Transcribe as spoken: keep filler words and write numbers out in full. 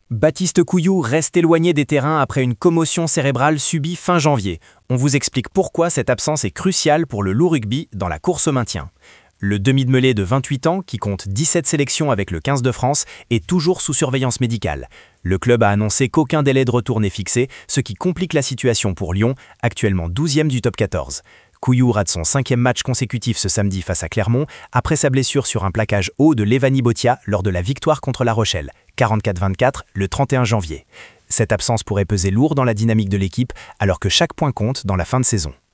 Baptiste Couillou reste éloigné des terrains après une commotion cérébrale subie fin janvier. On vous explique pourquoi cette absence est cruciale pour le loup rugby dans la course au maintien. Le demi de mêlée de vingt-huit ans, qui compte dix-sept sélections avec le quinze de France, est toujours sous surveillance médicale. Le club a annoncé qu'aucun délai de retour n'est fixé, ce qui complique la situation pour Lyon, actuellement douzième du top quatorze. Couillou rate son cinquième match consécutif ce samedi face à Clermont, après sa blessure sur un plaquage haut de Levani Botia lors de la victoire contre La Rochelle, quarante-quatre vingt-quatre, le trente et un janvier. Cette absence pourrait peser lourd dans la dynamique de l'équipe, alors que chaque point compte dans la fin de saison.